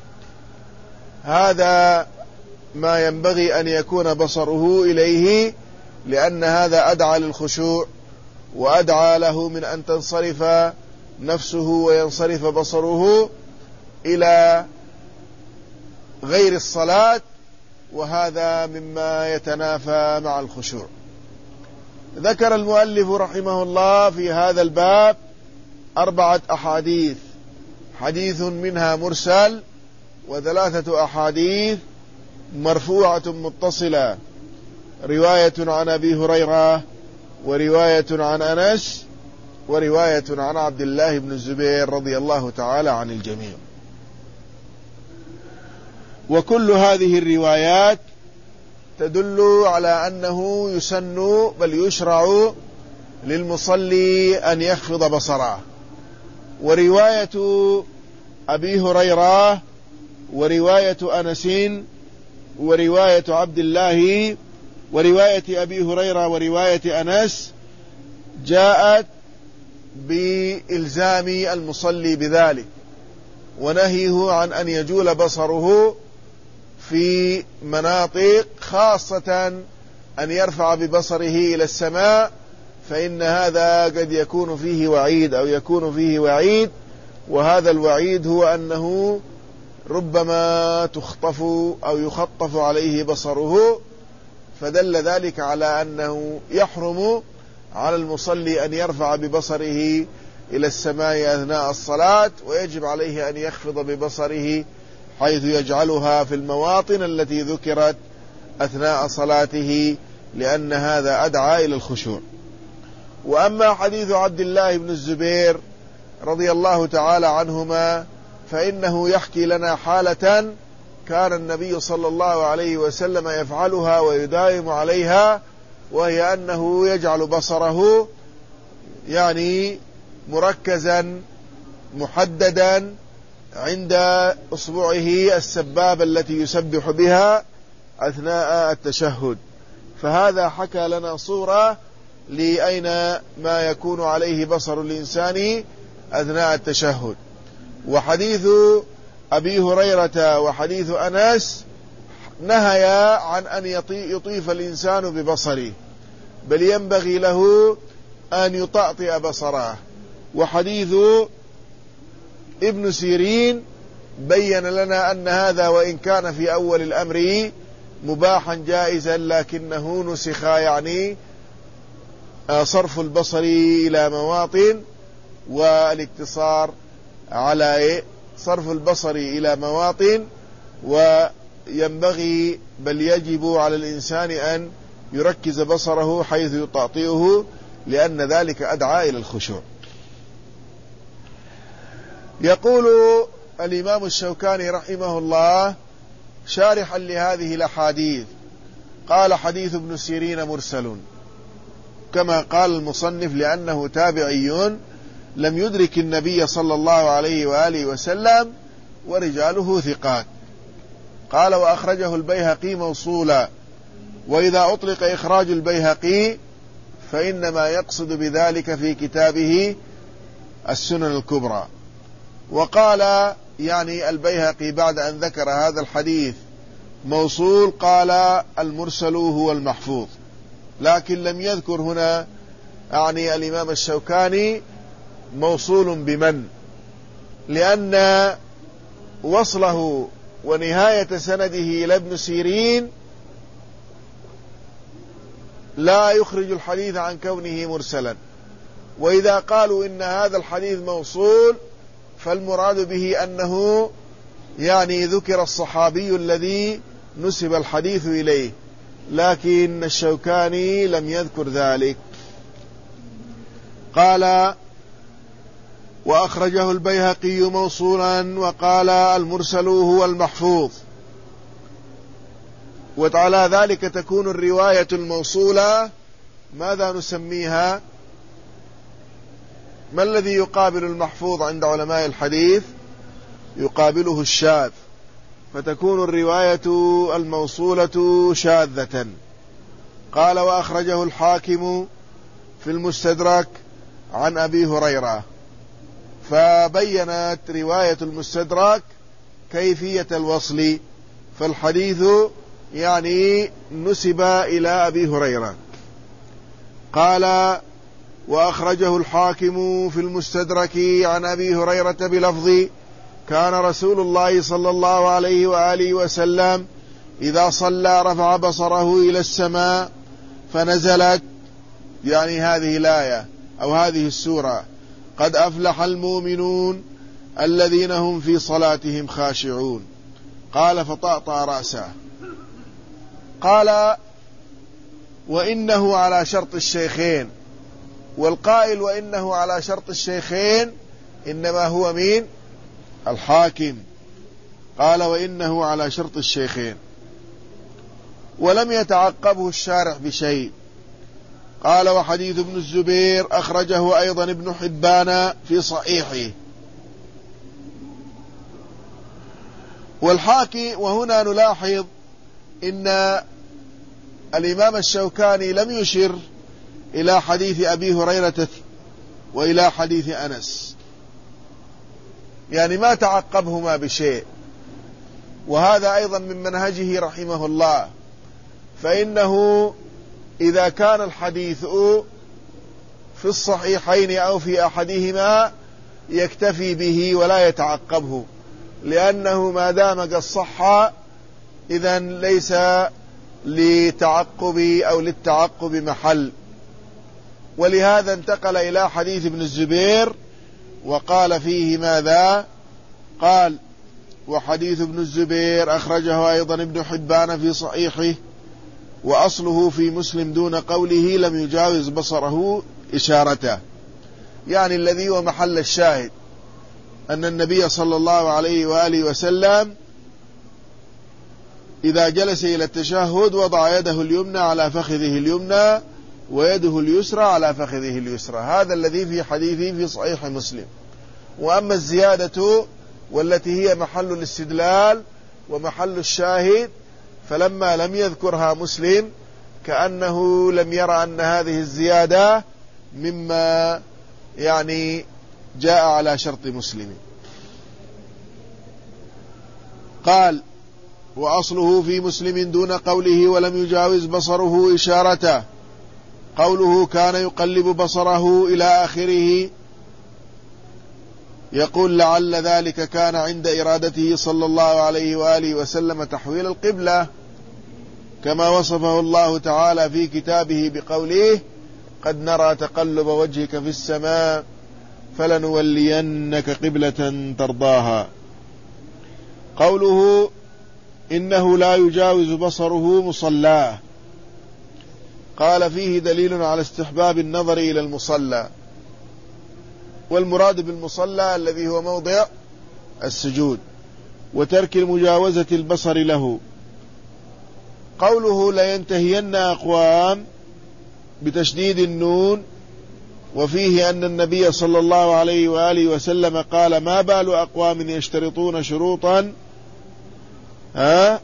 هذا ما ينبغي أن يكون بصره إليه، لأن هذا أدعى للخشوع وأدعى له من أن تنصرف نفسه وينصرف بصره إلى غير الصلاة، وهذا مما يتنافى مع الخشوع. ذكر المؤلف رحمه الله في هذا الباب أربعة أحاديث، حديث منها مرسل، وثلاثة أحاديث مرفوعة متصلة، رواية عن أبي هريرة، ورواية عن أنس، ورواية عن عبد الله بن الزبير رضي الله تعالى عن الجميع. وكل هذه الروايات تدل على أنه يسن بل يشرع للمصلي أن يخفض بصره. ورواية أبي هريرة ورواية أنس ورواية عبد الله ورواية أبي هريرة ورواية أنس جاءت بإلزام المصلي بذلك، ونهيه عن أن يجول بصره في مناطق، خاصة أن يرفع ببصره إلى السماء، فإن هذا قد يكون فيه وعيد أو يكون فيه وعيد، وهذا الوعيد هو أنه ربما تخطف أو يخطف عليه بصره، فدل ذلك على أنه يحرم على المصلي أن يرفع ببصره إلى السماء أثناء الصلاة، ويجب عليه أن يخفض ببصره حيث يجعلها في المواطن التي ذكرت أثناء صلاته، لأن هذا أدعى إلى الخشوع. وأما حديث عبد الله بن الزبير رضي الله تعالى عنهما فإنه يحكي لنا حالة كان النبي صلى الله عليه وسلم يفعلها ويداوم عليها، وهي أنه يجعل بصره يعني مركزا محددا عند أصبعه السبابة التي يسبح بها أثناء التشهد. فهذا حكى لنا صورة لأين ما يكون عليه بصر الإنسان أثناء التشهد. وحديث أبي هريرة وحديث أنس نهيا عن أن يطيف الإنسان ببصره، بل ينبغي له أن يطأطئ بصره. وحديث ابن سيرين بين لنا أن هذا وإن كان في أول الأمر مباحا جائزا، لكنه نسخ، يعني صرف البصر إلى مواطن والاقتصار على صرف البصر إلى مواطن، وينبغي بل يجب على الإنسان أن يركز بصره حيث يطأطئه، لأن ذلك أدعى إلى الخشوع. يقول الإمام الشوكاني رحمه الله شارحا لهذه الأحاديث، قال حديث ابن سيرين مرسل كما قال المصنف، لأنه تابعي لم يدرك النبي صلى الله عليه وآله وسلم، ورجاله ثقات. قال وأخرجه البيهقي موصولا، وإذا أطلق إخراج البيهقي فإنما يقصد بذلك في كتابه السنن الكبرى. وقال يعني البيهقي بعد أن ذكر هذا الحديث موصول قال المرسل هو المحفوظ، لكن لم يذكر هنا يعني الإمام الشوكاني موصول بمن، لأن وصله ونهاية سنده إلى ابن سيرين لا يخرج الحديث عن كونه مرسلا. وإذا قالوا إن هذا الحديث موصول فالمراد به أنه يعني ذكر الصحابي الذي نسب الحديث إليه، لكن الشوكاني لم يذكر ذلك. قال وأخرجه البيهقي موصولا، وقال المرسل هو المحفوظ. وعلى ذلك تكون الرواية الموصولة ماذا نسميها؟ ما الذي يقابل المحفوظ عند علماء الحديث؟ يقابله الشاذ، فتكون الرواية الموصولة شاذة. قال وأخرجه الحاكم في المستدرك عن أبي هريرة. فبينت رواية المستدرك كيفية الوصل، فالحديث يعني نسب إلى أبي هريرة. قال وأخرجه الحاكم في المستدرك عن أبي هريرة بلفظ كان رسول الله صلى الله عليه وآله وسلم إذا صلى رفع بصره إلى السماء فنزلت، يعني هذه الآية أو هذه السورة: قد أفلح المؤمنون الذين هم في صلاتهم خاشعون. قال فطأطأ رأسه. قال وإنه على شرط الشيخين، والقائل وإنه على شرط الشيخين إنما هو مين؟ الحاكم. قال وإنه على شرط الشيخين، ولم يتعقبه الشارع بشيء. قال وحديث ابن الزبير أخرجه أيضا ابن حبان في صحيحه. والحاكي، وهنا نلاحظ إن الإمام الشوكاني لم يشر إلى حديث أبي هريرة وإلى حديث أنس، يعني ما تعقبهما بشيء، وهذا أيضا من منهجه رحمه الله. فإنه إذا كان الحديث في الصحيحين أو في أحدهما يكتفي به ولا يتعقبه، لأنه ما دام قد صح إذن ليس لتعقب أو للتعقب محل. ولهذا انتقل إلى حديث ابن الزبير وقال فيه ماذا؟ قال وحديث ابن الزبير أخرجه أيضا ابن حبان في صحيحه، وأصله في مسلم دون قوله لم يجاوز بصره إشارته، يعني الذي هو محل الشاهد أن النبي صلى الله عليه وآله وسلم إذا جلس إلى التشهد وضع يده اليمنى على فخذه اليمنى ويده اليسرى على فخذه اليسرى، هذا الذي في حديثه في صحيح مسلم. وأما الزيادة والتي هي محل الاستدلال ومحل الشاهد فلما لم يذكرها مسلم كأنه لم يرى أن هذه الزيادة مما يعني جاء على شرط مسلم. قال وأصله في مسلم دون قوله ولم يجاوز بصره إشارته، قوله كان يقلب بصره إلى آخره، يقول لعل ذلك كان عند إرادته صلى الله عليه وآله وسلم تحويل القبلة، كما وصفه الله تعالى في كتابه بقوله قد نرى تقلب وجهك في السماء فلنولينك قبلة ترضاها. قوله إنه لا يجاوز بصره مصلاه، قال فيه دليل على استحباب النظر إلى المصلى، والمراد بالمصلى الذي هو موضع السجود، وترك المجاوزة البصر له. قوله لينتهين أقوام بتشديد النون، وفيه أن النبي صلى الله عليه وآله وسلم قال ما بال أقوام يشترطون شروطا ها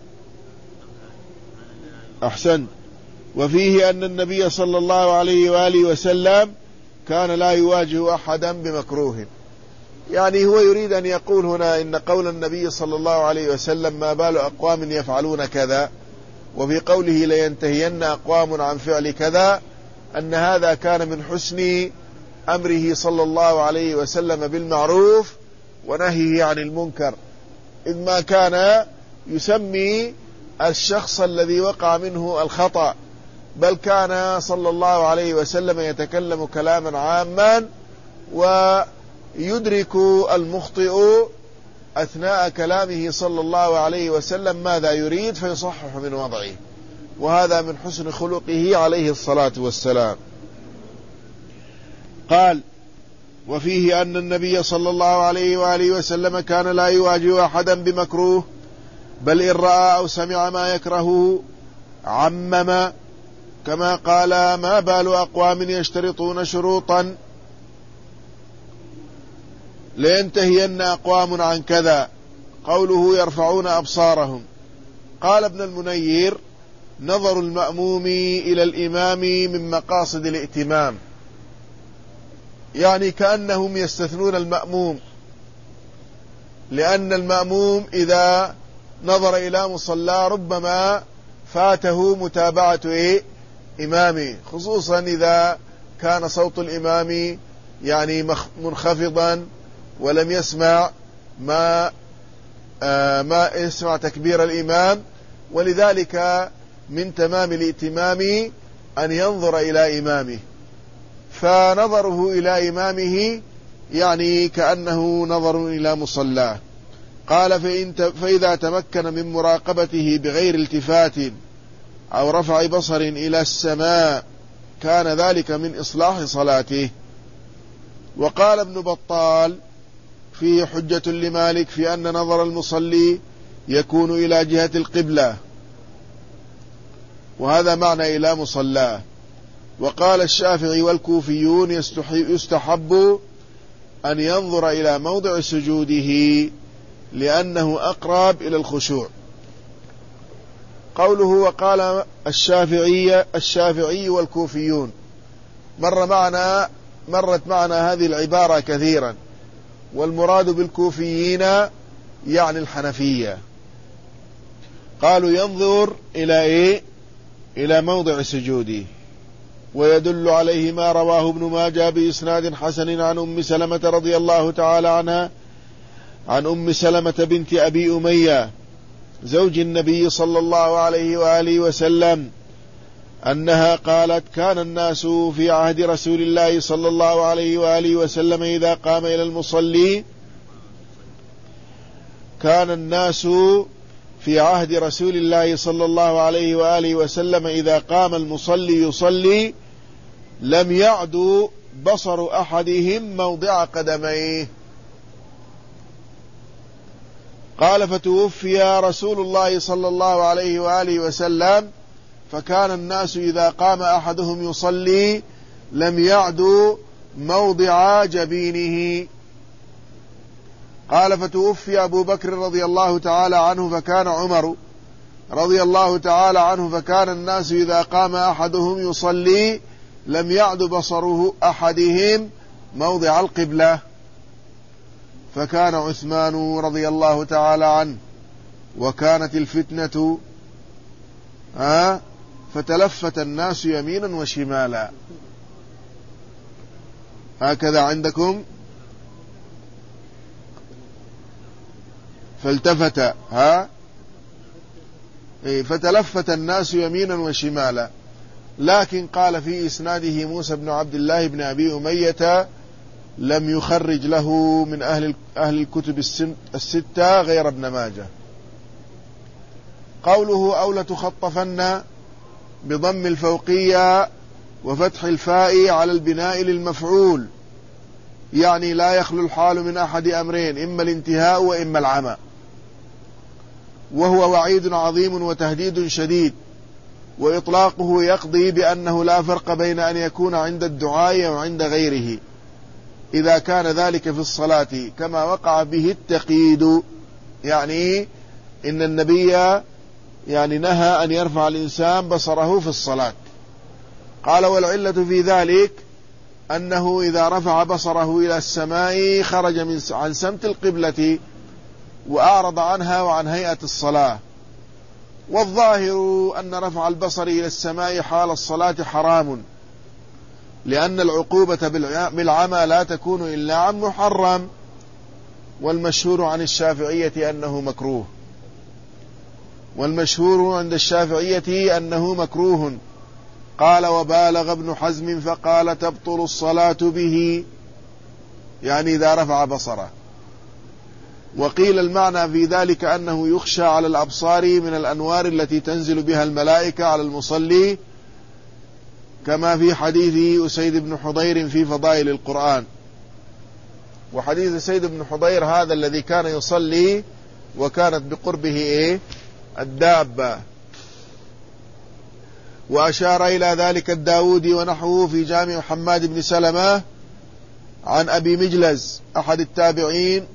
أحسن وفيه أن النبي صلى الله عليه وآله وسلم كان لا يواجه أحدا بمكروه، يعني هو يريد أن يقول هنا إن قول النبي صلى الله عليه وسلم ما بال أقوام يفعلون كذا، وفي قوله لينتهين أقوام عن فعل كذا، أن هذا كان من حسن أمره صلى الله عليه وسلم بالمعروف ونهيه عن المنكر، إذ ما كان يسمي الشخص الذي وقع منه الخطأ، بل كان صلى الله عليه وسلم يتكلم كلاما عاما ويدرك المخطئ أثناء كلامه صلى الله عليه وسلم ماذا يريد فيصحح من وضعه، وهذا من حسن خلقه عليه الصلاة والسلام. قال وفيه أن النبي صلى الله عليه وآله وسلم كان لا يواجه أحدا بمكروه، بل إن رأى أو سمع ما يكرهه عمم، كما قال ما بال أقوام يشترطون شروطا لينتهين أقوام عن كذا، قوله يرفعون أبصارهم. قال ابن المنير نظر المأموم إلى الإمام من مقاصد الائتمام، يعني كأنهم يستثنون المأموم، لأن المأموم إذا نظر إلى مصلى ربما فاته متابعة إيه؟ إمامه، خصوصا إذا كان صوت الإمام يعني منخفضا ولم يسمع ما آه ما يسمع تكبير الإمام، ولذلك من تمام الائتمام أن ينظر إلى إمامه، فنظره إلى إمامه يعني كأنه نظر إلى مصلاه. قال فإن فإذا تمكن من مراقبته بغير التفات أو رفع بصر إلى السماء كان ذلك من إصلاح صلاته. وقال ابن بطال فيه حجة لمالك في أن نظر المصلي يكون إلى جهة القبلة، وهذا معنى إلى مصلاه. وقال الشافعي والكوفيون يستحب أن ينظر إلى موضع سجوده لأنه أقرب إلى الخشوع. قوله وقال الشافعي الشافعي والكوفيون، مر معنا مرت معنا هذه العبارة كثيرا، والمراد بالكوفيين يعني الحنفية. قالوا ينظر إلى إيه؟ إلى موضع سجوده، ويدل عليه ما رواه ابن ماجه بإسناد حسن عن أم سلمة رضي الله تعالى عنها عن أم سلمة بنت أبي أمية زوج النبي صلى الله عليه وآله وسلم أنها قالت كان الناس في عهد رسول الله صلى الله عليه وآله وسلم إذا قام إلى المصلي كان الناس في عهد رسول الله صلى الله عليه وآله وسلم إذا قام المصلي يصلي لم يعد بصر أحدهم موضع قدميه. قال فتوفي رسول الله صلى الله عليه وآله وسلم فكان الناس إذا قام أحدهم يصلي لم يعدوا موضع جبينه. قال فتوفي أبو بكر رضي الله تعالى عنه فكان عمر رضي الله تعالى عنه فكان الناس إذا قام أحدهم يصلي لم يعد بصره أحدهم موضع القبلة. فكان عثمان رضي الله تعالى عنه وكانت الفتنة ها فتلفت الناس يمينا وشمالا. هكذا عندكم فالتفت ها فتلفت الناس يمينا وشمالا. لكن قال في إسناده موسى بن عبد الله بن أبي أمية لم يخرج له من أهل أهل الكتب الستة غير ابن ماجه. قوله أو لتخطفن بضم الفوقية وفتح الفاء على البناء للمفعول، يعني لا يخلو الحال من أحد أمرين، إما الانتهاء وإما العمى، وهو وعيد عظيم وتهديد شديد، وإطلاقه يقضي بأنه لا فرق بين أن يكون عند الدعاء وعند غيره إذا كان ذلك في الصلاة، كما وقع به التقييد، يعني إن النبي يعني نهى أن يرفع الإنسان بصره في الصلاة. قال والعلة في ذلك أنه إذا رفع بصره إلى السماء خرج من عن سمت القبلة وأعرض عنها وعن هيئة الصلاة. والظاهر أن رفع البصر إلى السماء حال الصلاة حرام، لأن العقوبة بالعمى لا تكون إلا عن محرم، والمشهور عن الشافعية أنه مكروه والمشهور عند الشافعية أنه مكروه. قال وبالغ ابن حزم فقال تبطل الصلاة به، يعني إذا رفع بصره. وقيل المعنى في ذلك أنه يخشى على الأبصار من الأنوار التي تنزل بها الملائكة على المصلي، كما في حديث أسيد بن حضير في فضائل القرآن. وحديث أسيد بن حضير هذا الذي كان يصلي وكانت بقربه إيه؟ الدابة. وأشار إلى ذلك الداودي ونحوه في جامع حماد بن سلمة عن أبي مجلز أحد التابعين.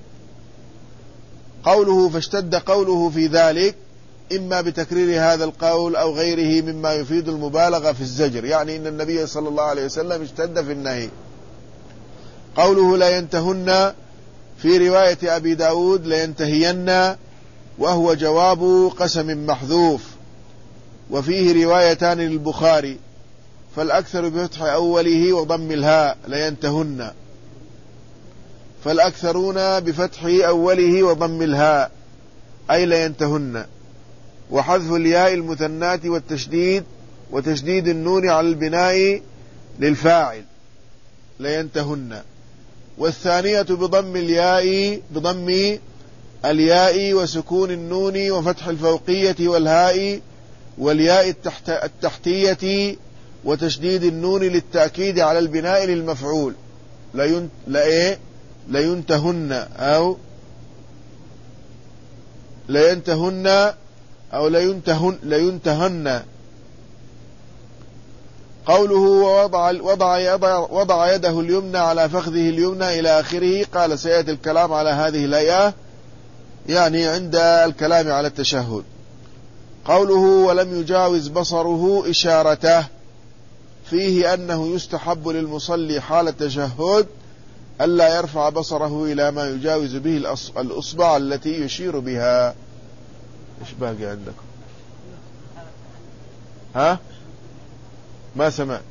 قوله فاشتد قوله في ذلك إما بتكرير هذا القول أو غيره مما يفيد المبالغة في الزجر، يعني إن النبي صلى الله عليه وسلم اشتد في النهي. قوله لا ينتهن في رواية أبي داود لينتهين، وهو جواب قسم محذوف، وفيه روايتان للبخاري، فالأكثر بفتح أوله وضم الهاء لينتهن، فالأكثرون بفتح أوله وضم الهاء أي لينتهن، وحذف الياء المثنات والتشديد وتشديد النون على البناء للفاعل لينتهن، والثانية بضم الياء بضم الياء وسكون النون وفتح الفوقية والهاء والياء التحت التحتية وتشديد النون للتأكيد على البناء للمفعول لين لإيه لينتهن أو لينتهن أو لينتهن لينتهن. قوله ووضع وضع وضع يده اليمنى على فخذه اليمنى إلى آخره، قال سيأتي الكلام على هذه الآية يعني عند الكلام على التشهد. قوله ولم يجاوز بصره إشارته، فيه أنه يستحب للمصلي حال التشهد ألا يرفع بصره إلى ما يجاوز به الأصبع التي يشير بها. إيش باقي عندكم؟ ها؟ ما سمع.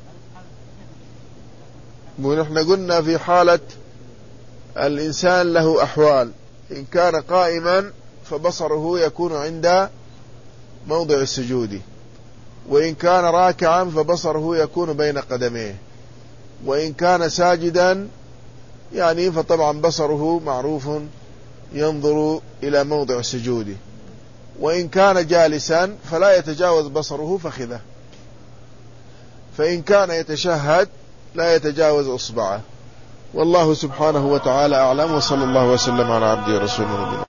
ونحن قلنا في حالة الإنسان له أحوال، إن كان قائما فبصره يكون عند موضع السجود، وإن كان راكعا فبصره يكون بين قدميه، وإن كان ساجدا يعني فطبعا بصره معروف ينظر إلى موضع السجود، وإن كان جالسا فلا يتجاوز بصره فخذه، فإن كان يتشهد لا يتجاوز أصبعه. والله سبحانه وتعالى أعلم، وصلى الله وسلم على عبده ورسوله نبينا.